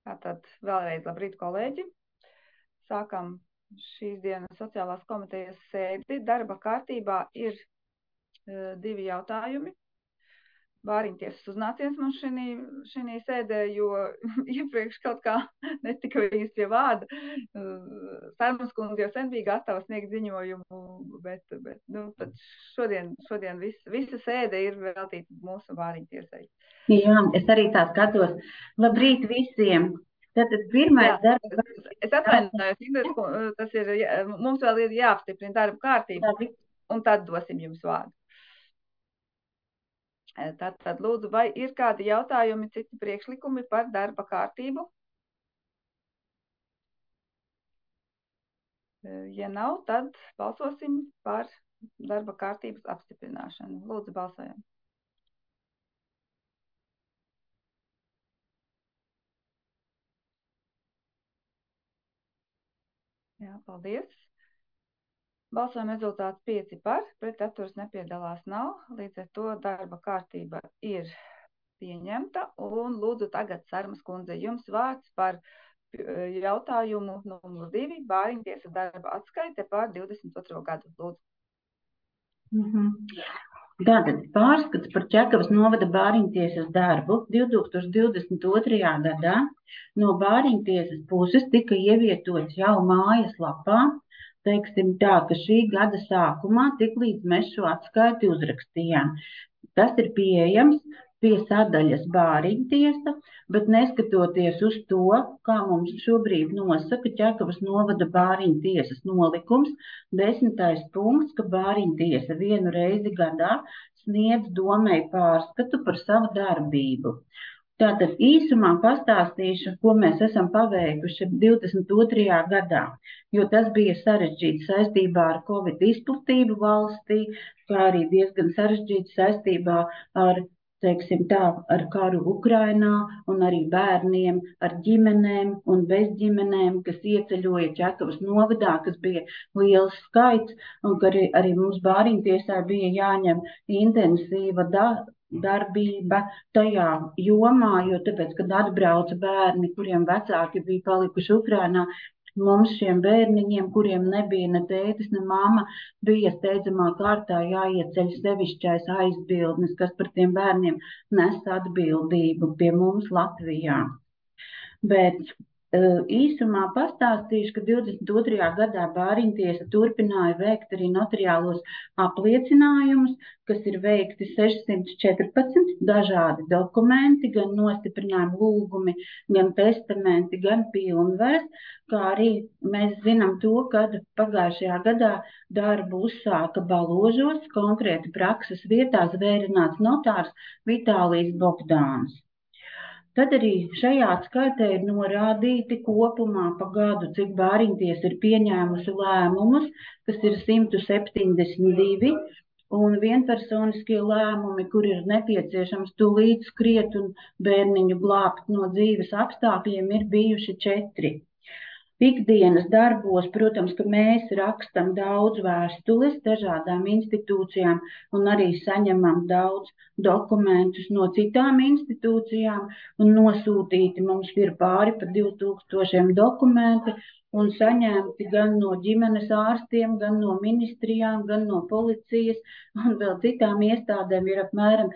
Tātad vēlreiz labrīt, kolēģi. Sākam šīs dienas sociālās komitejas sēdi. Darba kārtībā ir divi jautājumi. Bāriņtiesas uznāciens mums šī sēdē, jo iepriekš kaut kā netika viņas pie vārda. Sarmas kundze jau sen bija gatava sniegt ziņojumu, bet tad šodien visa sēde ir veltīta mūsu bāriņtiesai. Jā, es arī tā skatos. Labrīt visiem! Tātad pirmais darba... Es atvainojos, tas ir, mums vēl ir jāapstiprina darba kārtība, un tad dosim jums vārdu. Tātad, lūdzu, vai ir kādi jautājumi, citi priekšlikumi par darba kārtību? Ja nav, tad balsosim par darba kārtības apstiprināšanu. Lūdzu, balsojam. Jā, paldies. Balsojuma rezultāts 5 par, pret atturas nepiedalās nav, līdz ar to darba kārtība ir pieņemta. Un lūdzu tagad, Sarmas kundze, jums vārds par jautājumu numur 2, Bāriņtiesas darba atskaite par 22. gadu. Lūdzu. Tātad pārskats par Čekavas novada Bāriņtiesas darbu 2022. gadā no Bāriņtiesas puses tika ievietots jau mājaslapā. Teiksim tā, ka šī gada sākumā tiklīdz mēs šo atskaiti uzrakstījām. Tas ir pieejams pie sadaļas Bāriņtiesa, bet neskatoties uz to, kā mums šobrīd nosaka Čekavas novada Bāriņtiesas nolikums, 10. punkts, ka Bāriņtiesa vienu reizi gadā sniedz domei pārskatu par savu darbību. Tātad īsumā pastāstīšu, ko mēs esam paveikuši 22. gadā, jo tas bija sarežģīts saistībā ar Covid izplatību valstī, kā arī diezgan sarežģīts saistībā ar, teiksim tā, ar karu Ukrainā un arī bērniem, ar ģimenēm un bez ģimenēm, kas ieceļoja Čekavas novadā, kas bija liels skaits, un ka arī mums Bāriņtiesā bija jāņem intensīva darbība tajā jomā, jo tāpēc, kad atbrauca bērni, kuriem vecāki bija palikuši Ukrainā, mums šiem bērniņiem, kuriem nebija ne tētis, ne mamma, bija steidzamā kārtā jāieceļ sevišķais aizbildnis, kas par tiem bērniem nes atbildību pie mums Latvijā. Bet īsumā pastāstīšu, ka 22. gadā Bāriņtiesa turpināja veikt arī notariālos apliecinājumus, kas ir veikti 614 dažādi dokumenti, gan nostiprinājumi lūgumi, gan testamenti, gan pilnvers, kā arī mēs zinām to, kad pagājušajā gadā darbu uzsāka Baložos, konkrēti prakses vietā zvērināts notārs Vitālijs Bogdāns. Tad arī šajā atskaitē ir norādīti kopumā pa gadu, cik Bāriņtiesa ir pieņēmusi lēmumus, kas ir 172, un vienpersoniskie lēmumi, kur ir nepieciešams tūlīt skriet un bērniņu glābt no dzīves apstākļiem, ir bijuši 4. Ikdienas darbos, protams, ka mēs rakstam daudz vēstules dažādām institūcijām un arī saņemam daudz dokumentus no citām institūcijām, un nosūtīti mums ir pāri pa 2000 dokumenti un saņemti gan no ģimenes ārstiem, gan no ministrijām, gan no policijas, un vēl citām iestādēm ir apmēram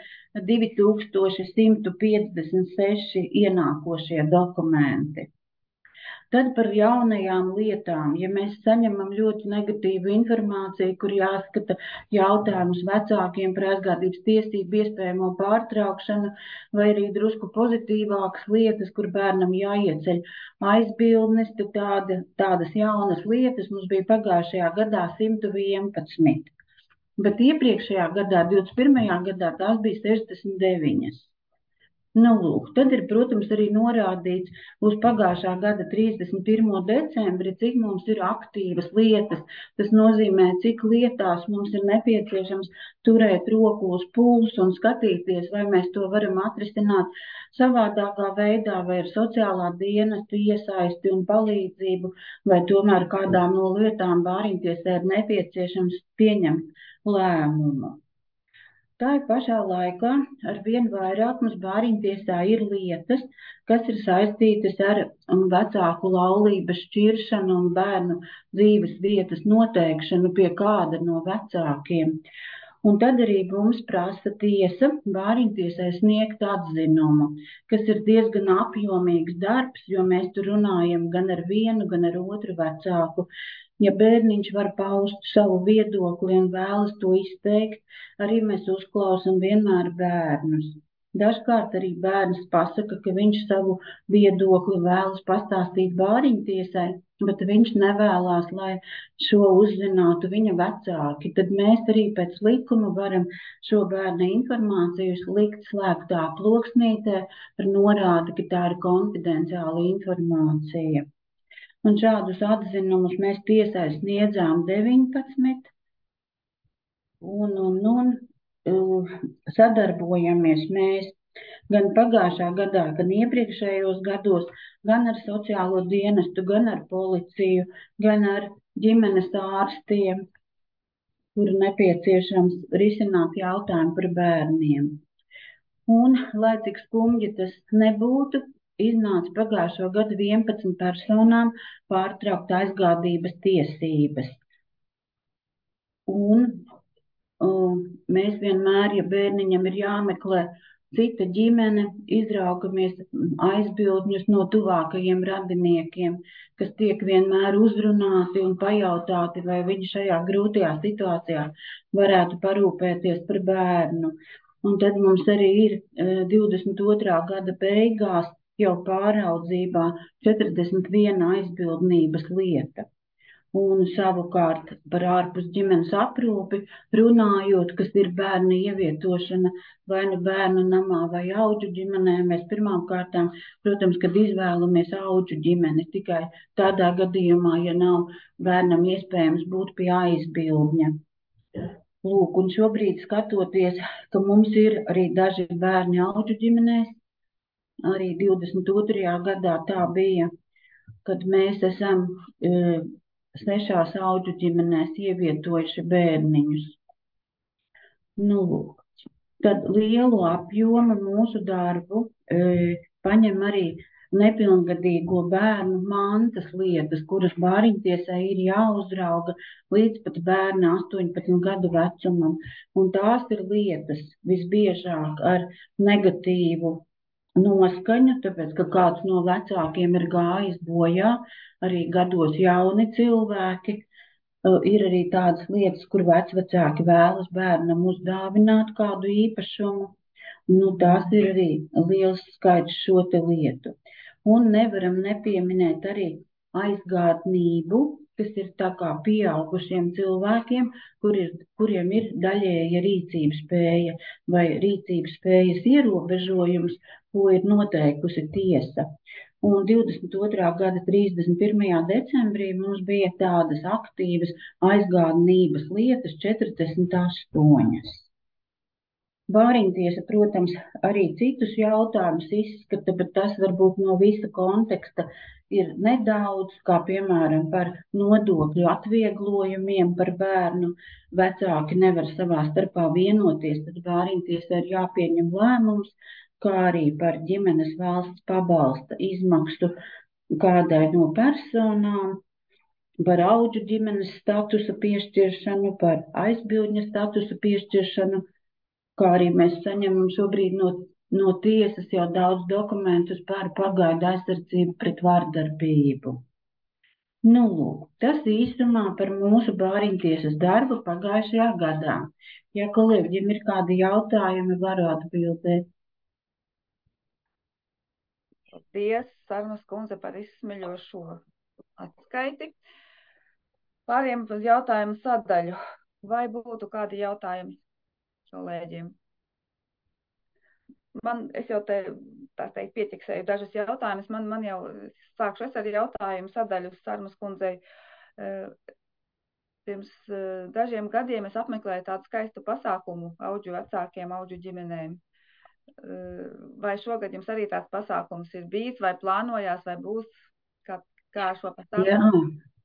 2156 ienākošie dokumenti. Tad par jaunajām lietām, ja mēs saņemam ļoti negatīvu informāciju, kur jāskata jautājumus vecākiem par aizgādības tiesību iespējamo pārtraukšanu, vai arī drusku pozitīvākas lietas, kur bērnam jāieceļ aizbildnis, tad tādas jaunas lietas mums bija pagājušajā gadā 111. Bet iepriekšējā gadā, 21. gadā, tās bija 69. Lūk, tad ir, protams, arī norādīts uz pagājušā gada 31. decembri, cik mums ir aktīvas lietas. Tas nozīmē, cik lietās mums ir nepieciešams turēt roku uz pulsu un skatīties, vai mēs to varam atrisināt savādākā veidā, vai ar sociālā dienesta iesaisti un palīdzību, vai tomēr kādām no lietām Bāriņtiesai ir nepieciešams pieņemt lēmumu. Tā ir pašā laikā arvien vairāk mums bāriņtiesā ir lietas, kas ir saistītas ar vecāku laulības šķiršanu un bērnu dzīves vietas noteikšanu pie kāda no vecākiem. Un tad arī mums prasa tiesa bāriņtiesai sniegt atzinumu, kas ir diezgan apjomīgs darbs, jo mēs tur runājam gan ar vienu, gan ar otru vecāku. Ja bērniņš var paust savu viedokli un vēlas to izteikt, arī mēs uzklausām vienmēr bērnus. Dažkārt arī bērns pasaka, ka viņš savu viedokli vēlas pastāstīt bāriņtiesai, bet viņš nevēlas, lai šo uzzinātu viņa vecāki. Tad mēs arī pēc likuma varam šo bērna informāciju likt slēgtā ploksnītē ar norādi, ka tā ir konfidenciāla informācija. Un šādus atzinumus mēs tiesai sniedzām 19. Un sadarbojamies mēs gan pagājušā gadā, gan iepriekšējos gados, gan ar sociālo dienestu, gan ar policiju, gan ar ģimenes ārstiem, kur nepieciešams risināt jautājumu par bērniem. Un, lai cik skumji tas nebūtu, iznāca pagājušo gadu 11 personām pārtraukt aizgādības tiesības. Un mēs vienmēr, ja bērniņam ir jāmeklē cita ģimene, izraugamies aizbildņus no tuvākajiem radiniekiem, kas tiek vienmēr uzrunāti un pajautāti, vai viņi šajā grūtajā situācijā varētu parūpēties par bērnu. Un tad mums arī ir 22. gada beigās jau pāraudzībā 41 aizbildnības lieta. Un savukārt par ārpus ģimenes aprūpi runājot, kas ir bērna ievietošana vai nu bērnu namā vai audžu ģimenē, mēs pirmām kārtām, protams, kad izvēlamies audžu ģimeni, tikai tādā gadījumā, ja nav bērnam iespējams būt pie aizbildņa. Lūk, un šobrīd skatoties, ka mums ir arī daži bērni audžu ģimenēs, arī 22. gadā tā bija, kad mēs esam 6 audžu ģimenēs ievietojuši bērniņus. Nu, tad lielu apjomu mūsu darbu paņem arī nepilngadīgo bērnu mantas lietas, kuras bāriņtiesai ir jāuzrauga līdz pat bērna 18 gadu vecumam. Un tās ir lietas visbiežāk ar negatīvu noskaņu, tāpēc, ka kāds no vecākiem ir gājis bojā, arī gados jauni cilvēki. Ir arī tādas lietas, kur vecvecāki vēlas bērnam uzdāvināt kādu īpašumu. Nu, tās ir arī liels skaits šo te lietu. Un nevaram nepieminēt arī aizgādnību, kas ir tā kā pieaugušiem cilvēkiem, kuriem ir daļēja rīcības spēja vai rīcības spējas ierobežojums, ko ir noteikusi tiesa. Un 22. gada 31. decembrī mums bija tādas aktīvas aizgādnības lietas 48. Bāriņtiesa, protams, arī citus jautājumus izskata, bet tas varbūt no visa konteksta ir nedaudz, kā piemēram par nodokļu atvieglojumiem par bērnu. Vecāki nevar savā starpā vienoties, tad bāriņtiesa ir jāpieņem lēmums, kā arī par ģimenes valsts pabalsta izmaksu kādai no personām, par audžu ģimenes statusa piešķiršanu, par aizbildņa statusa piešķiršanu, kā arī mēs saņemam šobrīd no tiesas jau daudz dokumentus par pagaidu aizsardzību pret vardarbību. Nu, lūk, tas īsumā par mūsu bāriņtiesas darbu pagājušajā gadā. Ja kolēģiem ir kādi jautājumi, varu atbildēt. Paldies, Sarmas kundze, par izsmeļošo atskaiti. Pāriem uz jautājumu sadaļu. Vai būtu kādi jautājumi kolēģiem? Es jau te, tā teikt, pieķiksēju dažas jautājumus. Man jau sākšu es ar jautājumu sadaļu Sarmas kundzei. Pirms dažiem gadiem es apmeklēju tādu skaistu pasākumu audžu vecākiem, audžu ģimenēm. Vai šogad jums arī tāds pasākums ir bijis, vai plānojās, vai būs kā šo pasākumu?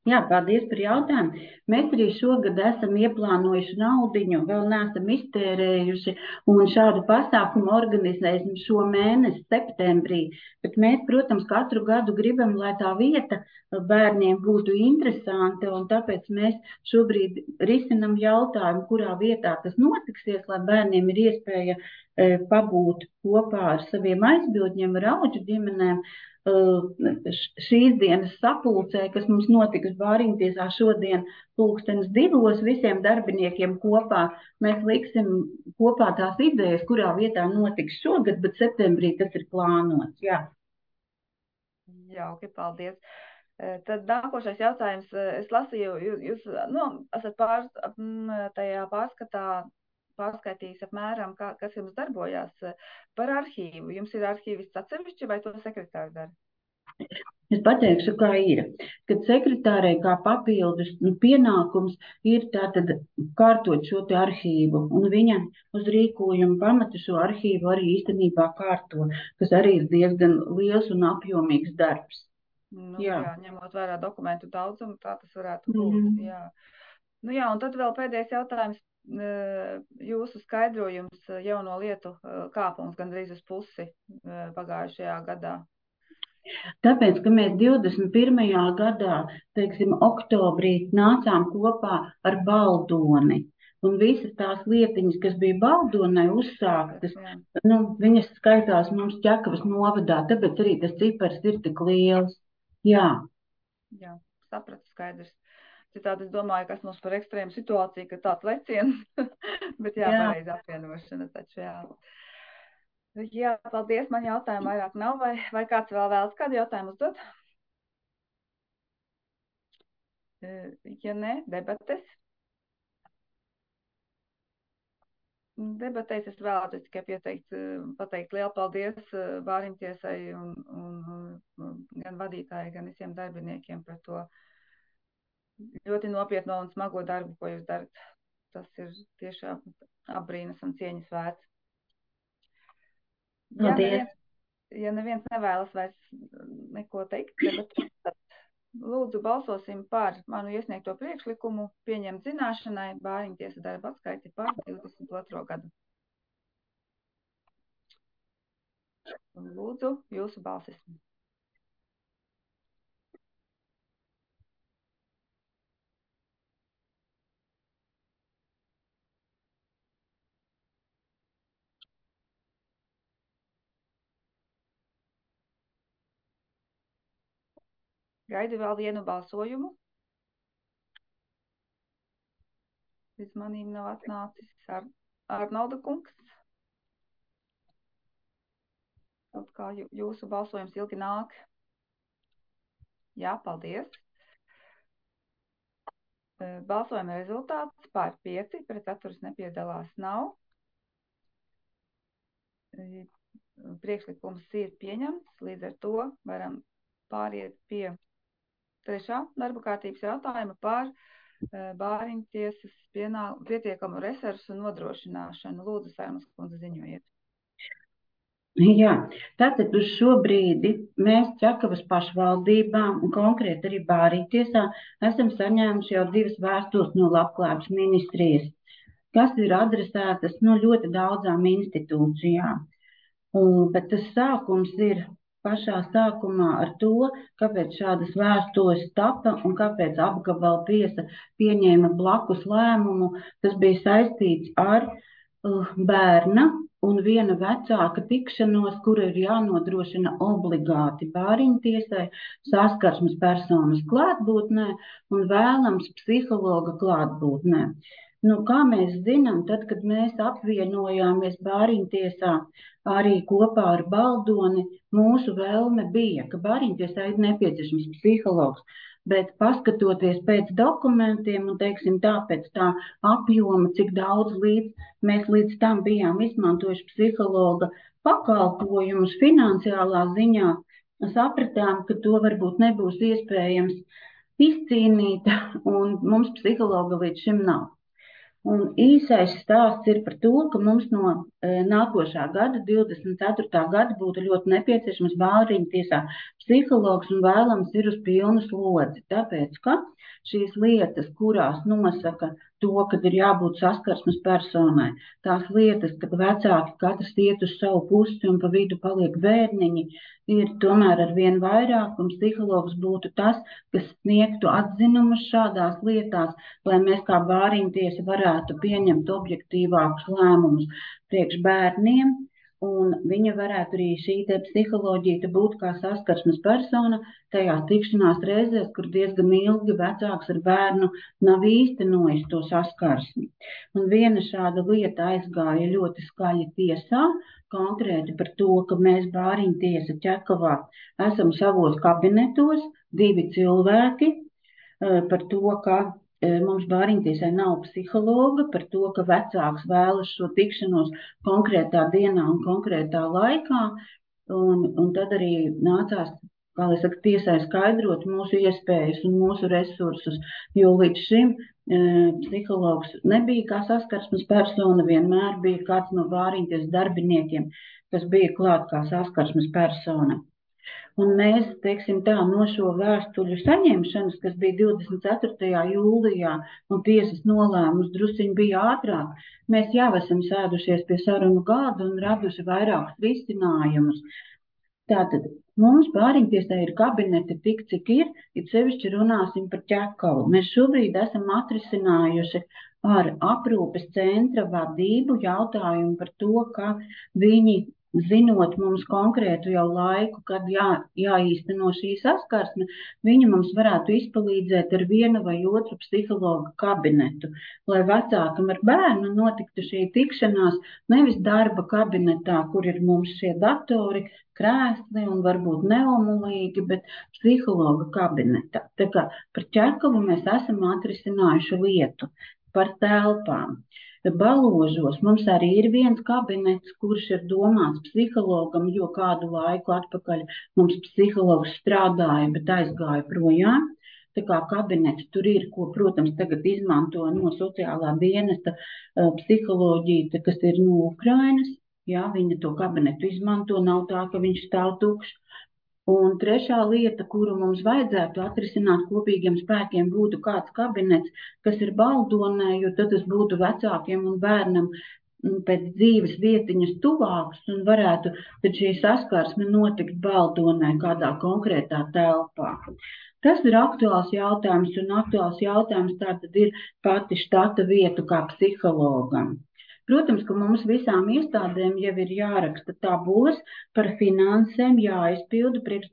Jā, paldies par jautājumu. Mēs arī šogad esam ieplānojuši naudiņu, vēl neesam iztērējuši, un šādu pasākumu organizēsim šo mēnesi, septembrī. Bet mēs, protams, katru gadu gribam, lai tā vieta bērniem būtu interesanta, un tāpēc mēs šobrīd risinam jautājumu, kurā vietā tas notiksies, lai bērniem ir iespēja pabūt kopā ar saviem aizbildņiem, ar auģu ģimenēm. Šīs dienas sapulcē, kas mums notiks Bāriņtiesā šodien 2002 visiem darbiniekiem kopā, mēs liksim kopā tās idejas, kurā vietā notiks šogad, bet septembrī tas ir plānots. Jā. Jauki, paldies. Tad nākošais jautājums. Es lasīju, jūs esat tajā pārskaitījis apmēram, kas jums darbojās par arhīvu. Jums ir arhīvists atsevišķi vai to sekretārs dara? Es pateikšu, kā ir. Kad sekretārei kā papildus pienākums ir tātad kārtot šo te arhīvu, un viņa uz rīkojumu pamata šo arhīvu arī īstenībā kārto, kas arī ir diezgan liels un apjomīgs darbs. Jā, ņemot vērā dokumentu daudzumu, tā tas varētu būt. Jā. Jā, un tad vēl pēdējais jautājums. Jūsu skaidrojums jauno lietu kāpums gandrīz uz pusi pagājušajā gadā. Tāpēc, ka mēs 21. gadā, teiksim, oktobrī nācām kopā ar Baldoni. Un visas tās lietiņas, kas bija Baldonai uzsāktas, viņas skaitās mums Ķekavas novadā, tāpēc arī tas cipars ir tik liels. Jā, sapratu, skaidrs. Citādi es domāju, kas mums par ekstrēmu situāciju, ka tāds leciens, bet pareizi apvienošana taču, Jā, paldies, man jautājumu vairāk nav, vai kāds vēl vēlas kādu jautājumu uzdot? Ja ne, debates. Debatēs es vēlētos tikai pateikt lielu paldies Bāriņtiesai un gan vadītāji, gan visiem darbiniekiem par to ļoti nopietno un smago darbu, ko jūs darat. Tas ir tiešām apbrīnas un cieņas vērts. Ja neviens nevēlas vairs neko teikt, tad lūdzu balsosim par manu iesniegto priekšlikumu pieņemt zināšanai Bāriņtiesa darba atskaiti par 22. gadu. Un lūdzu jūsu balsis. Gaidu vēl vienu balsojumu. Līdz manīm nav atnācis Arnolda kungs. Kaut kā jūsu balsojums ilgi nāk. Jā, paldies. Balsojuma rezultāts par 5, pret atturas nepiedalās nav. Priekšlikums ir pieņemts, līdz ar to varam pāriet pie 3. darba kārtības jautājuma par Bāriņtiesas pietiekamu resursu nodrošināšanu. Lūdzu, Saimas kundze, ziņojiet. Jā, tātad uz šo brīdi mēs Ķekavas pašvaldībām un konkrēti arī Bāriņtiesā esam saņēmuši jau 2 vēstules no Labklājības ministrijas, kas ir adresētas ļoti daudzām institūcijām. Bet tas sākums ir pašā sākumā ar to, kāpēc šādas vēstules tapa un kāpēc apgabala tiesa pieņēma blakus lēmumu. Tas bija saistīts ar bērna un viena vecāka tikšanos, kura ir jānodrošina obligāti Bāriņtiesai saskarsmes personas klātbūtnē un vēlams psihologa klātbūtnē. Kā mēs zinām, tad, kad mēs apvienojāmies Bāriņtiesā arī kopā ar Baldoni, mūsu vēlme bija, ka Bāriņtiesā ir nepieciešams psihologs, bet paskatoties pēc dokumentiem un, teiksim tā, pēc tā apjoma, cik daudz mēs līdz tam bijām izmantojuši psihologa pakalpojumus finansiālā ziņā, sapratām, ka to varbūt nebūs iespējams izcīnīt, un mums psihologa līdz šim nav. Un īsais stāsts ir par to, ka mums no nākošā gada, 24. gada, būtu ļoti nepieciešams Bāriņu tiesā psihologs un vēlams ir uz pilnu slodzi. Tāpēc, ka šīs lietas, kurās nosaka to, kad ir jābūt saskarsmes personai, tās lietas, kad vecāki katrs iet uz savu pusi un pa vidu paliek bērniņi, ir tomēr ar vien vairāk, un psihologs būtu tas, kas sniegtu atzinumus šādās lietās, lai mēs kā Bāriņtiesa varētu pieņemt objektīvākus lēmumus priekš bērniem, un viņa varētu arī šī te psiholoģija būt kā saskarsmes persona tajās tikšanās reizēs, kur diezgan ilgi vecāks ar bērnu nav īstenojis to saskarsmi. Un viena šāda lieta aizgāja ļoti skaļi tiesā, konkrēti par to, ka mēs Bāriņtiesa Ķekavā esam savos kabinetos, 2 cilvēki, par to, ka mums Bāriņtiesai nav psihologa, par to, ka vecāks vēlas šo tikšanos konkrētā dienā un konkrētā laikā, un tad arī nācās, kā lai saka, tiesai skaidrot mūsu iespējas un mūsu resursus, jo līdz šim psihologs nebija kā saskarsmes persona, vienmēr bija kāds no Bāriņtiesas darbiniekiem, kas bija klāt kā saskarsmes persona. Un mēs, teiksim tā, no šo vēstuļu saņemšanas, kas bija 24. jūlijā, un tiesas nolēmums drusciņi bija ātrāk, mēs jau esam sēdušies pie sarunu galda un raduši vairākus risinājumus. Tātad mums Bāriņtiesā ir kabineti tik, cik ir, it sevišķi runāsim par Ķekavu. Mēs šobrīd esam atrisinājuši ar aprūpes centra vadību jautājumu par to, ka viņi, zinot mums konkrētu jau laiku, kad jāīsteno šī saskarsme, viņi mums varētu izpalīdzēt ar vienu vai otru psihologa kabinetu, lai vecākam ar bērnu notiktu šī tikšanās nevis darba kabinetā, kur ir mums šie datori, krēsli un varbūt neomulīgi, bet psihologa kabinetā. Tā kā par Ķekavu mēs esam atrisinājuši lietu par telpām. Baložos mums arī ir viens kabinets, kurš ir domāts psihologam, jo kādu laiku atpakaļ mums psihologs strādāja, bet aizgāja projām. Tā kā kabinets tur ir, ko, protams, tagad izmanto no sociālā dienesta psiholoģija, kas ir no Ukrainas. Jā, viņa to kabinetu izmanto, nav tā, ka viņš stāv tukšs. Un trešā lieta, kuru mums vajadzētu atrisināt kopīgiem spēkiem, būtu kāds kabinets, kas ir Baldonē, jo tad tas būtu vecākiem un bērnam pēc dzīves vietiņas tuvāks un varētu tad šī saskarsme notikt Baldonē kādā konkrētā telpā. Tas ir aktuāls jautājums, un aktuāls jautājums tātad ir pati štata vietu kā psihologam. Protams, ka mums visām iestādēm jau ir jāraksta tabulas par finansēm jāizpilda priekš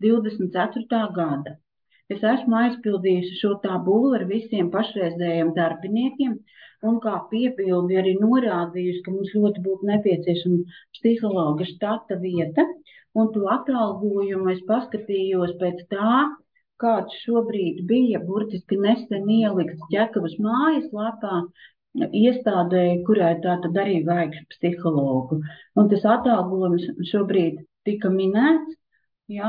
24. gada. Es esmu aizpildījusi šo tabulu ar visiem pašreizējiem darbiniekiem un kā piepildi arī norādījusi, ka mums ļoti būtu nepieciešama psihologa štata vieta, un to atalgojumu es paskatījos pēc tā, kāds šobrīd bija burtiski nesen ielikts Ķekavas mājaslapā, iestādēji, kurai tātad arī vajag psihologu. Un tas atalgojums šobrīd tika minēts, jā.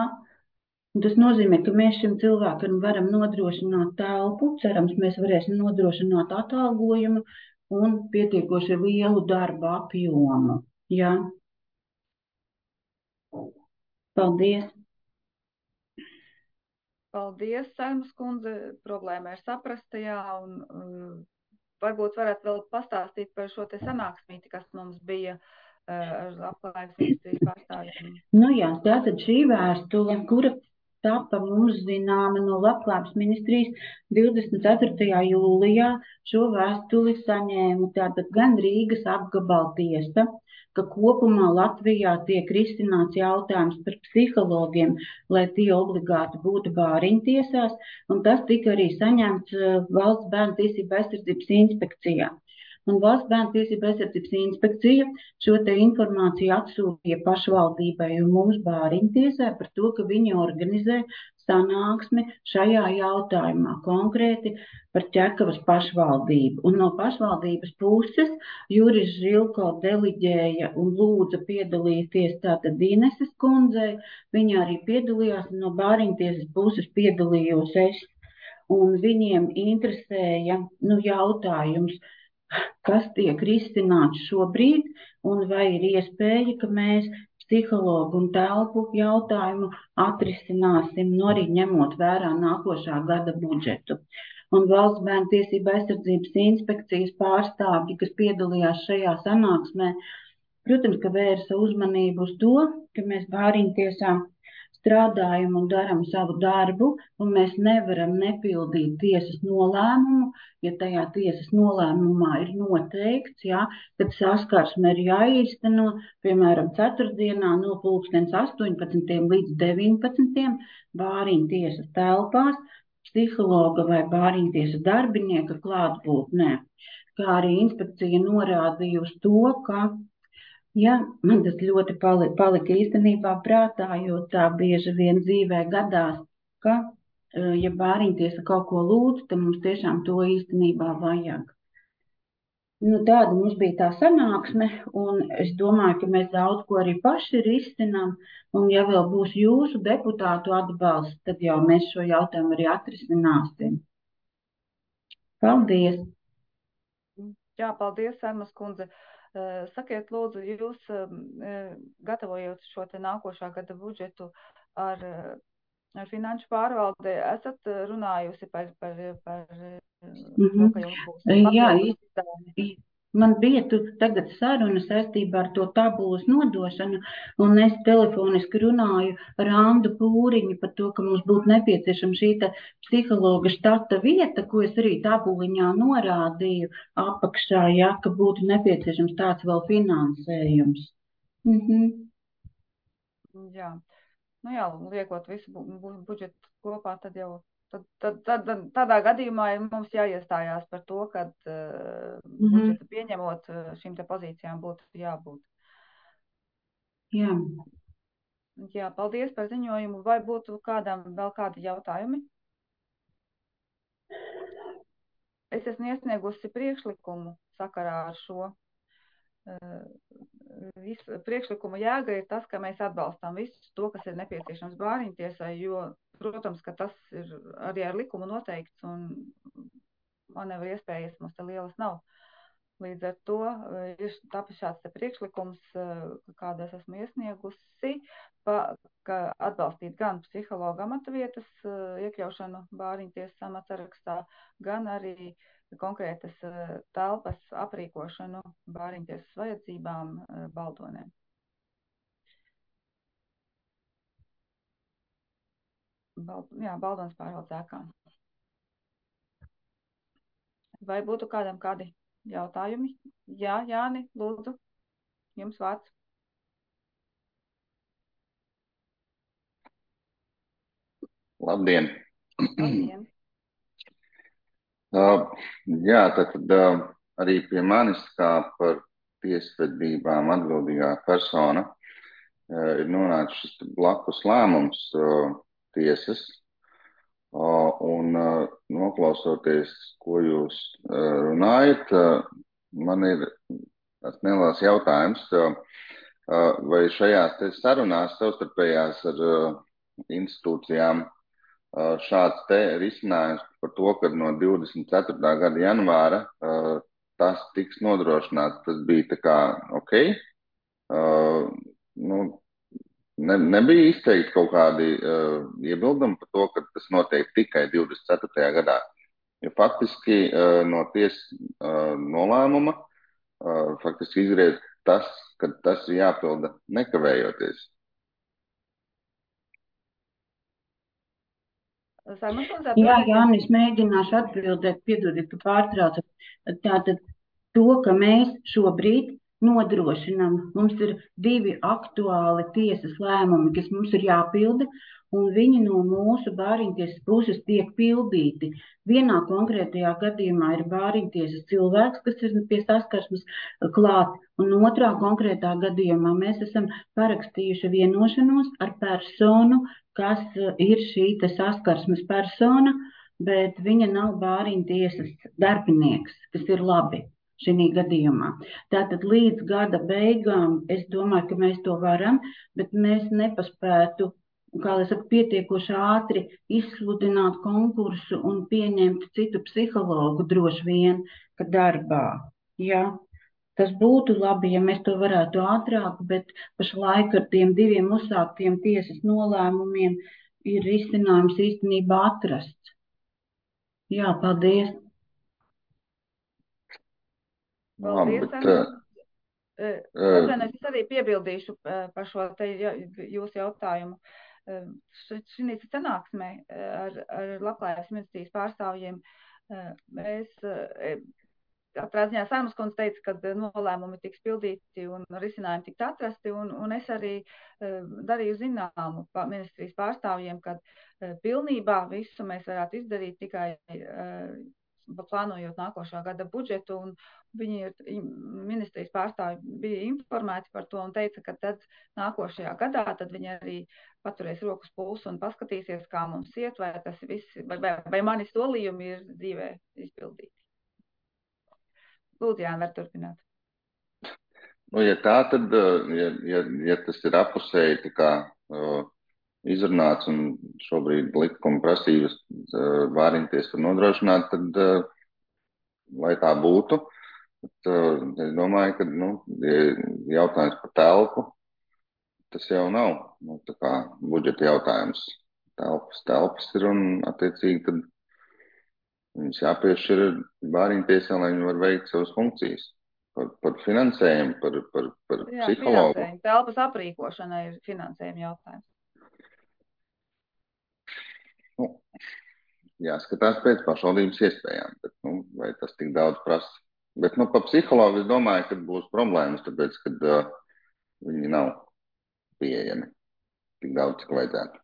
Un tas nozīmē, ka mēs šim cilvēkam varam nodrošināt telpu, cerams, mēs varēsim nodrošināt atalgojumu un pietiekoši lielu darba apjomu, jā. Paldies! Paldies, Saimas kundze, problēma ir saprasta, jā, un varbūt varētu vēl pastāstīt par šo te sanāksmīti, kas mums bija ar Labklājības ministrijas pārstāvjiem. Nu jā, tātad šī vēstule, kura tapa mums zināma no Labklājības ministrijas 24. jūlijā, šo vēstuli saņēma tātad gan Rīgas apgabala tiesa, ka kopumā Latvijā tiek risināts jautājums par psihologiem, lai tie obligāti būtu Bāriņtiesās, un tas tika arī saņemts Valsts bērnu tiesību aizsardzības inspekcijā. Un Valsts bērnu tiesību aizsardzības inspekcija šo te informāciju atsūtīja pašvaldībai un mums Bāriņtiesai par to, ka viņi organizē sanāksmi šajā jautājumā, konkrēti par Ķekavas pašvaldību. Un no pašvaldības puses Juris Žilko deliģēja un lūdza piedalīties tātad Ineses kundzei. Viņa arī piedalījās, un no Bāriņtiesas puses piedalījos es. Un viņiem interesēja jautājums, kas tiek risināts šobrīd, un vai ir iespēja, ka mēs psihologu un telpu jautājumu atrisināsim, no arī ņemot vērā nākošā gada budžetu. Un Valsts bērntiesība aizsardzības inspekcijas pārstāvji, kas piedalījās šajā sanāksmē, protams, ka vērsa uzmanību uz to, ka mēs bāriņtiesā strādājam un darām savu darbu, un mēs nevaram nepildīt tiesas nolēmumu, ja tajā tiesas nolēmumā ir noteikts, kad saskarsme ir jāīsteno, piemēram, ceturtdienā no pulkstens 18 līdz 19 bāriņtiesas telpās, psihologa vai bāriņtiesas darbinieka klātbūtnē. Kā arī inspekcija norādīja uz to, ka man tas ļoti palika īstenībā prātā, jo tā bieži vien dzīvē gadās, ka, ja bāriņtiesa kaut ko lūdz, tad mums tiešām to īstenībā vajag. Tāda mums bija tā sanāksme, un es domāju, ka mēs daudz ko arī paši risinām, un ja vēl būs jūsu deputātu atbalsts, tad jau mēs šo jautājumu arī atrisināsim. Paldies! Jā, paldies, Saimas kundze. Sakiet, lūdzu, jūs gatavojot šo te nākošā gada budžetu ar finanšu pārvaldi, esat runājusi par to, ka jums būs papildus izdevumi? Man bija tagad saruna saistībā ar to tabulas nodošanu, un es telefoniski runāju ar Andu Pūriņu par to, ka mums būtu nepieciešama šī psihologa štata vieta, ko es arī tabuliņā norādīju apakšā, ka būtu nepieciešams tāds vēl finansējums. Jā, liekot visu budžetu kopā, tad jau tādā gadījumā mums jāiestājās par to, ka budžetu pieņemot šīm te pozīcijām būtu jābūt. Jā, paldies par ziņojumu. Vai būtu kādam vēl kādi jautājumi? Es esmu iesniegusi priekšlikumu sakarā ar šo. Priekšlikuma jēga ir tas, ka mēs atbalstām visu to, kas ir nepieciešams bāriņtiesai, jo, protams, ka tas ir arī ar likumu noteikts un manevru iespējas mums te lielas nav. Līdz ar to ir tapis šāds priekšlikums, kādu es esmu iesniegusi, ka atbalstīt gan psihologa amata vietas iekļaušanu bāriņtiesas amatsarakstā, gan arī konkrētas telpas aprīkošanu bāriņtiesas vajadzībām Baldonē. Baldonas pārvaldes ēkā. Vai būtu kādam kādi jautājumi? Jā, Jāni, lūdzu, jums vārds. Labdien! Labdien! Tad arī pie manis kā par tiesvedībām atbildīgā persona ir nonācis šis blakus lēmums tiesas. Un noklausoties, ko jūs runājat, man ir tāds neliels jautājums, vai šajās sarunās savstarpējās ar institūcijām šāds te risinājums par to, ka no 24. gada janvāra tas tiks nodrošināts, tas bija tā kā ok. Nebija izteikti kaut kādi iebildumi par to, ka tas notiek tikai 24. gadā. Jo faktiski no tiesas nolēmuma faktiski izriet tas, ka tas ir jāpilda nekavējoties. Jā, Jānis, mēģināšu atbildēt, piedodiet, ka pārtraucu. Tātad to, ka mēs šobrīd nodrošinām, mums ir 2 aktuāli tiesas lēmumi, kas mums ir jāpilda, un viņi no mūsu bāriņtiesas puses tiek pildīti. Vienā konkrētajā gadījumā ir bāriņtiesas cilvēks, kas ir pie saskarsmes klāt, un otrā konkrētā gadījumā mēs esam parakstījuši vienošanos ar personu, kas ir šī saskarsmes persona, bet viņa nav bāriņtiesas darbinieks, kas ir labi šī gadījumā. Tātad līdz gada beigām es domāju, ka mēs to varam, bet mēs nepaspētu, kā lai saka, pietiekoši ātri izsludināt konkursu un pieņemt citu psihologu droši vien, ka darbā. Jā, tas būtu labi, ja mēs to varētu ātrāk, bet pašlaik ar tiem 2 uzsāktiem tiesas nolēmumiem ir risinājums īstenībā atrasts. Jā, paldies. Paldies, Armand. Atvainojos, es arī piebildīšu par šo te jūsu jautājumu. Šī sanāksmē ar Labklājības ministrijas pārstāvjiem mēs katrā ziņā Saimas kundze teica, ka nolēmumi tiks pildīti un risinājumi tiks atrasti, un es arī darīju zināmu ministrijas pārstāvjiem, ka pilnībā visu mēs varētu izdarīt tikai plānojot nākošā gada budžetu, un ministrijas pārstāvi bija informēti par to un teica, ka tad nākošajā gadā tad viņi arī paturēs rokas pulsu un paskatīsies, kā mums iet, vai tas viss, vai mani solījumi ir dzīvē izpildīti. Lūdzu, Jāni, var turpināt. Nu, ja tā, tad, ja tas ir apusēji tā kā izrunāts un šobrīd likuma prasības vāriņties var nodrošināt, tad, lai tā būtu, tad, es domāju, ka, jautājums par telpu, tas jau nav, tā kā budžeta jautājums. Telpas ir un, attiecīgi, tad viņas jāpiešķir vāriņtiesā, lai viņi var veikt savas funkcijas. Par finansējumu, par psihologu. Finansējumu. Telpas aprīkošana ir finansējuma jautājums. Jāskatās pēc pašvaldības iespējām, bet, vai tas tik daudz prasa. Bet, par psihologu es domāju, ka būs problēmas, tāpēc, ka viņi nav pieejami tik daudz, cik vajadzētu.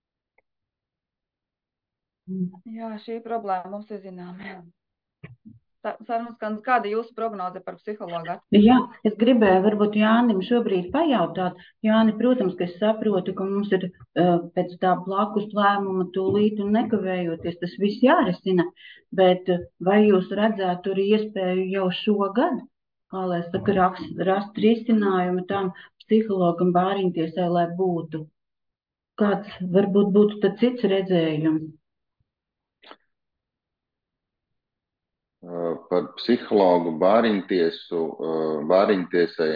Jā, šī problēma mums ir zināma. Sarunas, kāda jūsu prognoze par psihologu? Jā, es gribēju varbūt Jānim šobrīd pajautāt. Jāni, protams, ka es saprotu, ka mums ir pēc tā blakus lēmuma tūlīt un nekavējoties tas viss jārisina, bet vai jūs redzētu arī iespēju jau šogad, kā lai saka, rast risinājumu tam psihologam bāriņtiesai, lai būtu? Kāds varbūt būtu tad cits redzējums? Par psihologu bāriņtiesai,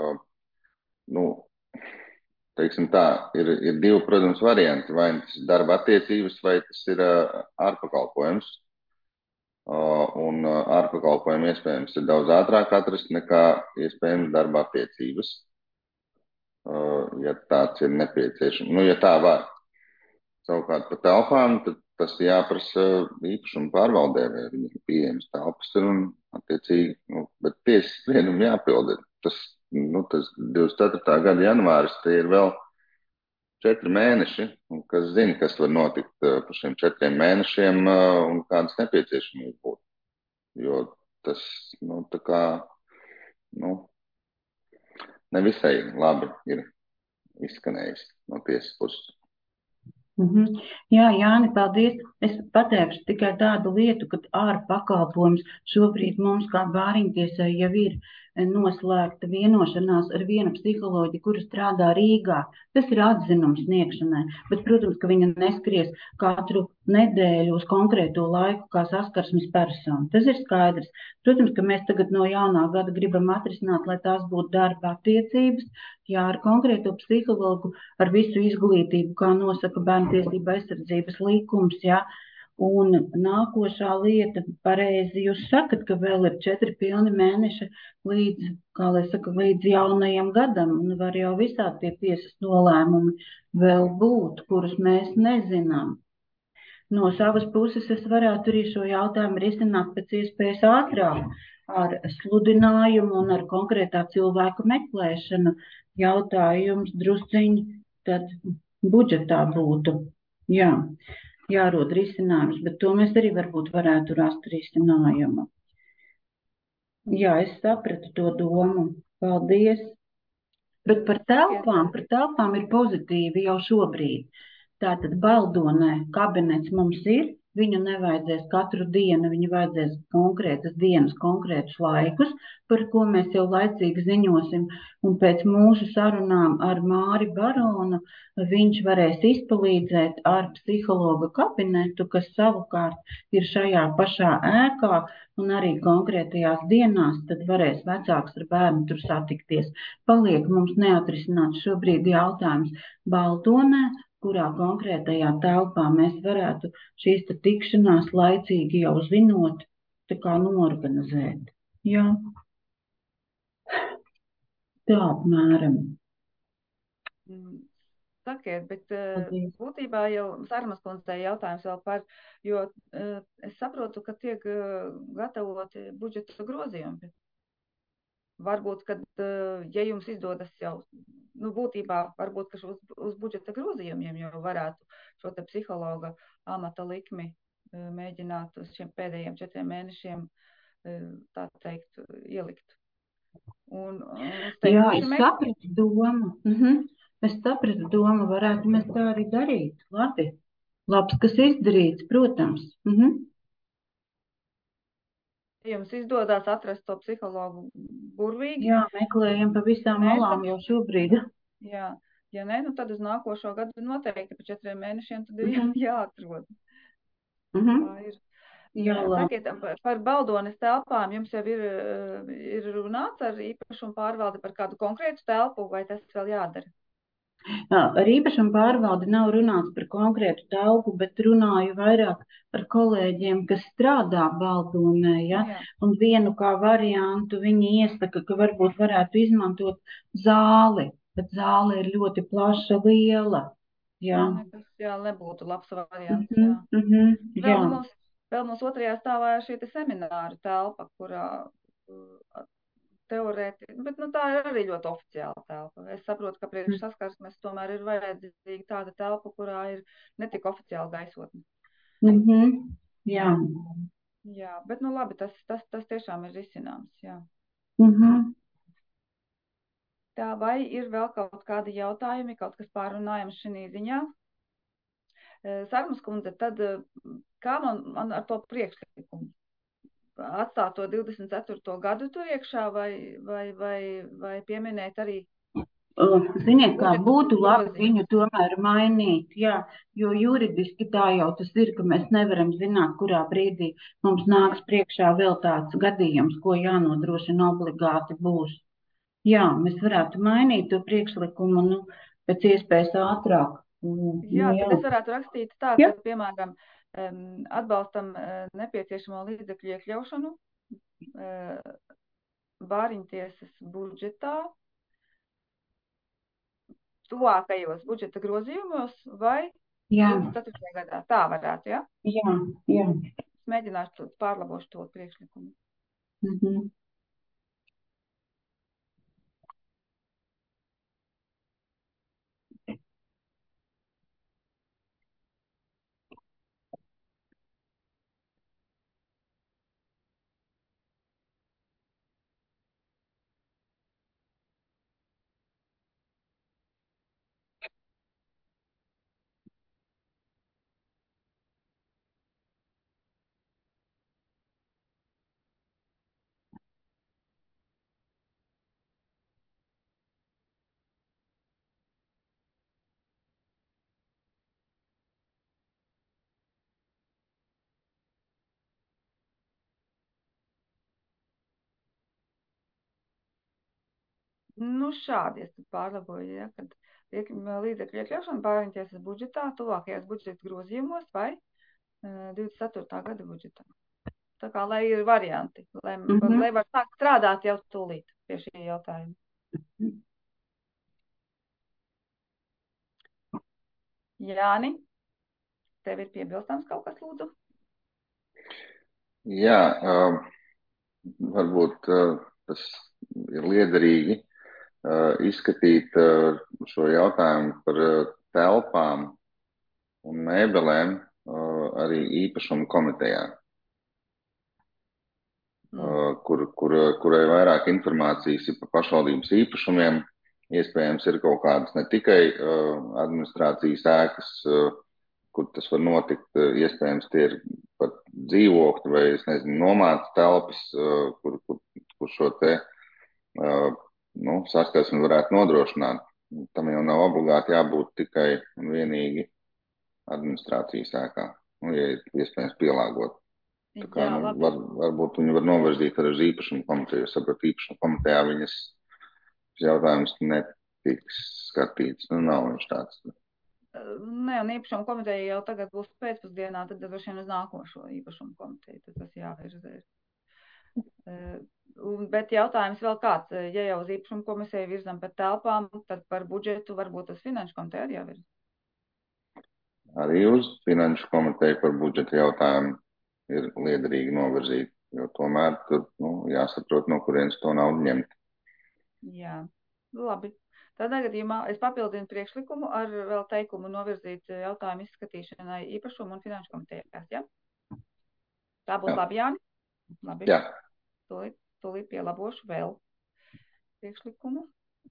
teiksim tā, ir divi, protams, varianti. Vai tas ir darba attiecības, vai tas ir ārpakalpojums. Un ārpakalpojumu iespējams ir daudz ātrāk atrast nekā iespējams darba attiecības, ja tāds ir nepieciešams. Ja tā var. Savukārt par telpām, tad tas jāprasa īpašumu pārvaldē, vai viņi ir pieejams telpas un attiecīgi, bet tiesas spriedumu jāpilda. Tas 24. gada janvāris, te ir vēl 4 mēneši, un kas zina, kas var notikt par šiem 4 mēnešiem un kādas nepieciešamības būtu. Jo tas, tā kā, nevisai labi ir izskanējis no tiesas puses. Jā, Jāni, paldies. Es pateikšu tikai tādu lietu, ka ārpakalpojums šobrīd mums kā bāriņtiesai jau ir noslēgta vienošanās ar vienu psiholoģi, kura strādā Rīgā. Tas ir atzinums sniegšanai, bet, protams, ka viņa neskries katru nedēļu uz konkrēto laiku kā saskarsmes persona. Tas ir skaidrs. Protams, ka mēs tagad no jaunā gada gribam atrisināt, lai tās būtu darba attiecības, ar konkrēto psihologu, ar visu izglītību, kā nosaka Bērntiesība aizsardzības likums, Un nākošā lieta, pareizi jūs sakat, ka vēl ir 4 pilni mēneši līdz jaunajam gadam, un var jau visādi tie tiesas nolēmumi vēl būt, kurus mēs nezinām. No savas puses es varētu arī šo jautājumu risināt pēc iespējas ātrāk, ar sludinājumu un ar konkrētā cilvēku meklēšanu. Jautājums drusciņi tad budžetā būtu. Jārod risinājums, bet to mēs arī varbūt varētu rast risinājumu. Es sapratu to domu. Paldies. Bet par telpām ir pozitīvi jau šobrīd. Tātad Baldonē kabinets mums ir, viņu nevajadzēs katru dienu, viņu vajadzēs konkrētas dienas, konkrētus laikus, par ko mēs jau laicīgi ziņosim. Un pēc mūsu sarunām ar Māri Baronu viņš varēs izpalīdzēt ar psihologa kabinetu, kas savukārt ir šajā pašā ēkā un arī konkrētajās dienās, tad varēs vecāks ar bērnu tur satikties. Paliek mums neatrisināts šobrīd jautājums Baltonē, kurā konkrētajā telpā mēs varētu šīs tikšanās laicīgi jau zinot, tā kā norganizēt. Jā. Tā apmēram. Sakiet, bet būtībā jau Sarmas kundzei jautājums vēl par, jo es saprotu, ka tiek gatavoti budžeta grozījumi. Varbūt, kad, ja jums izdodas jau, būtībā, varbūt, ka uz budžeta grozījumiem jau varētu šo te psihologa amata likmi mēģināt uz šiem pēdējiem 4 mēnešiem, tā teikt, ielikt. Jā, es sapratu domu. Es sapratu domu, varētu mēs tā arī darīt. Labi. Labs, kas izdarīts, protams. Jums izdodas atrast to psihologu burvīgi. Jā, meklējam pa visām malām jau šobrīd. Jā, ja ne, tad uz nākošo gadu noteikti pa 4 mēnešiem tad ir jāatrod. Tā ir. Jā, sakiet, par Baldones telpām jums jau ir runāts ar īpašumu pārvaldi par kādu konkrētu telpu, vai tas vēl jādara? Ar īpašumu pārvaldi nav runāts par konkrētu telpu, bet runāju vairāk ar kolēģiem, kas strādā Baltonē, ja? Un vienu kā variantu viņi iesaka, ka varbūt varētu izmantot zāli, bet zāle ir ļoti plaša, liela. Jā, tas nebūtu labs variants. Jā. Vēl mums otrajā stāvā ir šī semināru telpa, kurā teorētiski, bet tā ir arī ļoti oficiāla telpa. Es saprotu, ka priekš saskarsmes tomēr ir vajadzīga tāda telpa, kurā ir netik oficiāla gaisotne. Jā. Jā, bet labi, tas tiešām ir risināms, jā. Tā, vai ir vēl kaut kādi jautājumi, kaut kas pārunājams šī ziņā? Sarmas kundze, tad kā man ar to priekšlikumu? Atstāt to 24. gadu tur iekšā vai pieminēt arī? Ziniet, kā būtu labi viņu tomēr mainīt, jā, jo juridiski tā jau tas ir, ka mēs nevaram zināt, kurā brīdī mums nāks priekšā vēl tāds gadījums, ko jānodrošina obligāti būs. Jā, mēs varētu mainīt to priekšlikumu, pēc iespējas ātrāk. Jā, tad es varētu rakstīt tā, ka, piemēram, atbalstam nepieciešamo līdzekļu iekļaušanu bāriņtiesas budžetā, tuvākajos budžeta grozījumos vai 24. gadā. Tā varētu, ja? Jā. Es mēģināšu pārlabošu to priekšlikumu. Šādi es pārlaboju, ja, kad līdzekļu iekļaušana bāriņtiesas budžetā, tuvākajās budžeta grozījumos vai 24. gada budžetā. Tā kā, lai ir varianti, lai var sākt strādāt jau tūlīt pie šī jautājuma. Jāni, tev ir piebilstams kaut kas, lūdzu? Jā, varbūt tas ir liederīgi izskatīt šo jautājumu par telpām un mēbelēm arī īpašumu komitejā, kurai vairāk informācijas ir par pašvaldības īpašumiem. Iespējams, ir kaut kādas ne tikai administrācijas ēkas, kur tas var notikt. Iespējams, tie ir pat dzīvokļi vai, es nezinu, nomātas telpas, kur šo te saskarsmi varētu nodrošināt. Tam jau nav obligāti jābūt tikai un vienīgi administrācijas ēkā, ja ir iespējams pielāgot. Tā kā, varbūt viņi var novirzīt arī uz īpašumu komiteju. Es saprotu, īpašumu komitejā viņas jautājums netiks skatīts. Nav viņš tāds. Nē, un īpašumu komiteja jau tagad būs pēcpusdienā, tad droši vien uz nākošo īpašumu komiteju. Tad tas jāvirzē. Bet jautājums vēl kāds, ja jau uz īpašumu komisiju virzam par telpām, tad par budžetu varbūt uz finanšu komiteju arī jāvirza. Arī uz finanšu komiteju par budžetu jautājumu ir liederīgi novirzīt, jo tomēr tur jāsaprot, no kurienes to naudu ņemt. Jā, labi. Tādā gadījumā es papildinu priekšlikumu ar vēl teikumu novirzīt jautājumu izskatīšanai īpašumu un finanšu komitejās, ja? Tā būs labi, Jāni? Labi. Jā. Tūlīt pielabošu vēl priekšlikumu.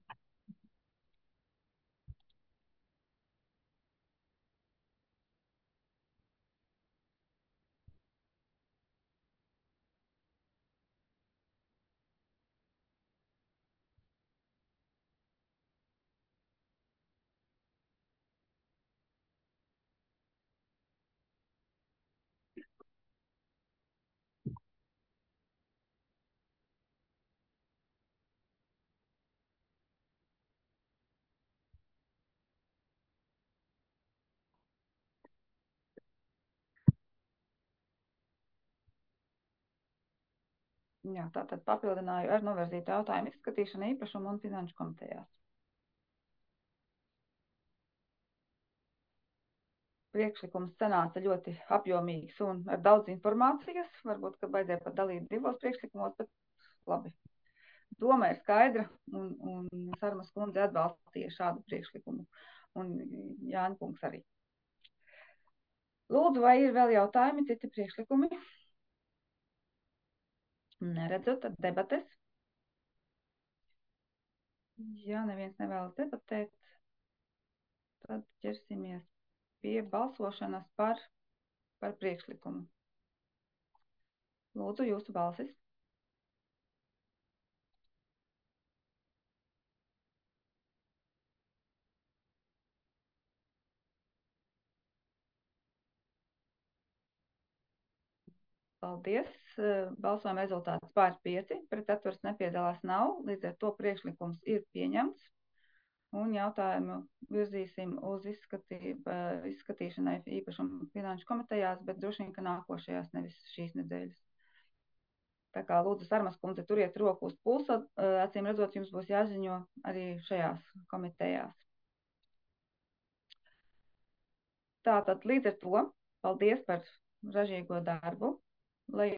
Jā, tātad papildināju ar novirzītu jautājumu izskatīšanu īpašumu un finanšu komitejās. Priekšlikums sanāca ļoti apjomīgs un ar daudz informācijas. Varbūt, ka vajadzēja pat dalīt divos priekšlikumos, bet labi. Doma ir skaidra un Sarmas kundze atbalstīja šādu priekšlikumu un Jāņa kungs arī. Lūdzu, vai ir vēl jautājumi, citi priekšlikumi? Neredzu, tad debates. Ja neviens nevēlas debatēt, tad ķersimies pie balsošanas par priekšlikumu. Lūdzu, jūsu balsis. Paldies. Balsojuma rezultāts pār 5, pret atturas nepiedalās nav, līdz ar to priekšlikums ir pieņemts. Un jautājumu virzīsim uz izskatīšanai īpašumu finanšu komitejās, bet droši vien, ka nākošajās, nevis šīs nedēļas. Tā kā lūdzu, Sarmas kundze, turiet roku uz pulsa, acīm redzot, jums būs jāziņo arī šajās komitejās. Tātad līdz ar to, paldies par ražīgo darbu. Lai